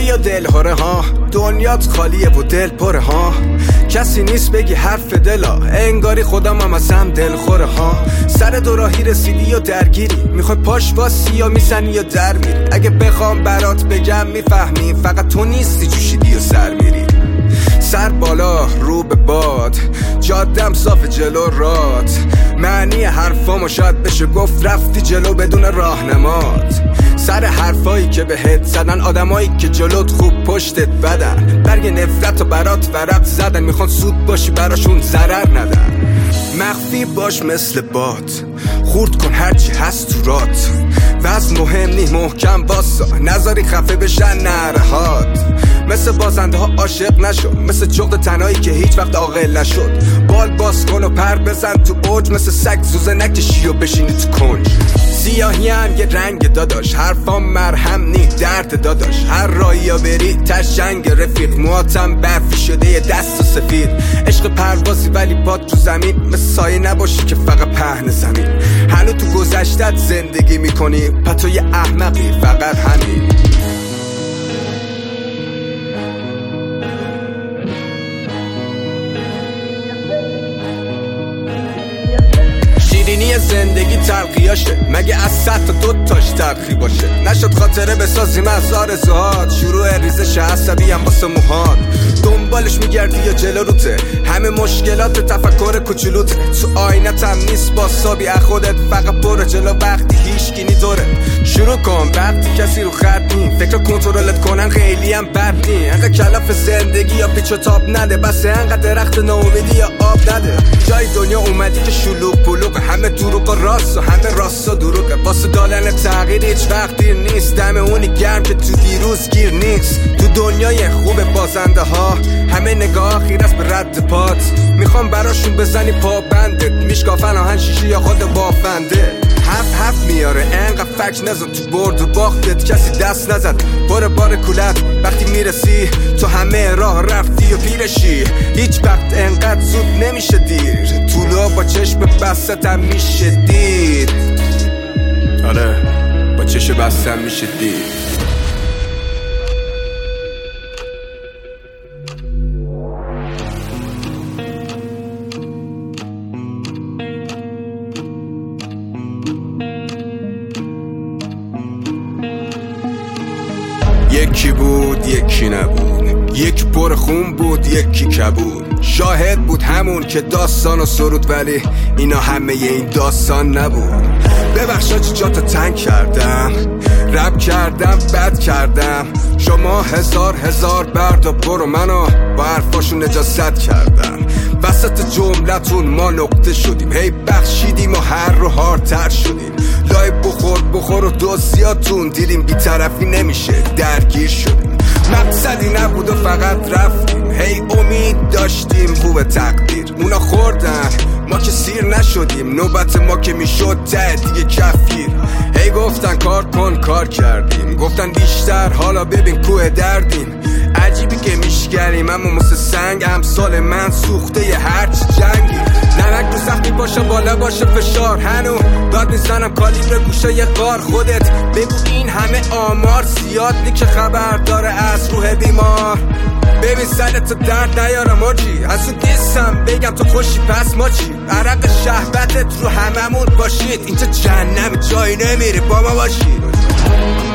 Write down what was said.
و دلهوره ها، دنیات خالیه و دل پره ها، کسی نیست بگی حرف دلا، انگاری خودم هم ازم دلخوره ها. سر دوراهی رسیدی و درگیری، میخوای پاش واسی یا میزنی یا در میری. اگه بخوام برات بگم میفهمی، فقط تو نیستی جوشیدی و سر میری. سر بالا رو به باد، جادم صاف جلو رات، معنی حرفامو شاید بشه گفت رفتی جلو بدون راهنمات. سر حرفایی که بهت زدن آدمایی که جلوت خوب پشتت بدن، برگ نفرت و برات ورق زدن، میخوان سود باشی براشون ضرر ندن. مخفی باش مثل باد، خورد کن هرچی هست تو رات، وزن مهم نی محکم باسا، نذاری خفه بشن نرهات. مثل بازنده ها عاشق نشو، مثل جغد تنهایی که هیچ وقت عاقل نشد. بال باز کن و پر بزن تو اوج، مثل سگ زوزه نکشی و بشینی تو کنج. سیاهی هم یه رنگ داداش، حرفام مرهم نی درد داداش. هر راهی یا بری تشنگ رفیق، مواتم برفی شده یه دست و سفید. عشق پروازی ولی پات تو زمین، مثل سایه نباشی که فقط پهن زمین. هنو تو گذشتت زندگی میکنی، پس تو یه احمقی فقط همین. شیرینی زندگی تلخیاشه، مگه از 100 تا 2 تاش تلخی باشه. نشد خاطره بسازیم از آرزوهات، شروع ریزش عصبی هم واسه موهات. دنبالش میگردی یا جلو روته، همه مشکلات تفکر کوچولوته. تو آینت هم نیست باسابی از خودت، فقط برو جلو وقتی هیچکی نی دوره. شروع کن وقتی کسی رو خط نی، فکر کنترلت کنن خیلی هم بد نی. انقدر کلاف زندگی یا پیچ و تاب نده، بس انقدر درخت ناامیدی یا آب نده. جای دنیا اومدی که شلوغ پلوغه، همه دروغ و راست و همه راست و دروغه. واسه دادن تغییر هیچ وقت دیر نیست، دم اونی گرم که تو دیروز گیر نیست. تو دنیای خوب بازنده ها، همه نگاه خیر است به رد پات. میخوام براشون بزنی پابندت، میشکافن آهن شیشه یا خود بافنده. حرف میاره انقدر فکر نزن، تو برد و باختت کسی دست نزد. بار کولت وقتی میرسی، تو همه راه رفتی و پیرشی. هیچ وقت انقدر زود نمیشه دیر، طولو با چشم بستم میشه دید. آره با چشم بستم میشه دید. یکی بود یکی نبود، یک پر خون بود یکی کبود. شاهد بود همون که داستان و سرود، ولی اینا همه این داستان نبود. ببخشا چه جاتو تنگ کردم، رب کردم بد کردم. شما هزار بردا برو، منو با حرفاشون نجاست کردم. وسط جملتون ما نقطه شدیم، هی بخشیدیم و هر رو هارتر شدیم. لای بخور و دوزیاتون دیدیم بی‌طرفی نمیشه، درگیر شدیم. مقصدی نبود و فقط رفتیم، هی امید داشتیم خوب تقدیر. اونا خوردن ما که سیر نشدیم، نوبت ما که میشد ته دیگه کفگیر. هی گفتن کار کن کار کردیم، گفتن بیشتر حالا ببین کوه دردیم. عجیبی که میشگریم اما مثل سنگ، امثال من سوخته ی هرچی جنگی. نمک رو سختی باشه بالا باشه فشار، هنو داد میزنم کالیبر گوشه ی قار. خودت بگو این همه آمار زیاد نی که خبر داره از روح بیمار. ببین سرت درد نیارم آجی، از اون دیستم بگم تو خوشی پس ما چی؟ عرق شهوتت رو هممون باشید، اینجا جهنم جایی نمیری با ما باشید.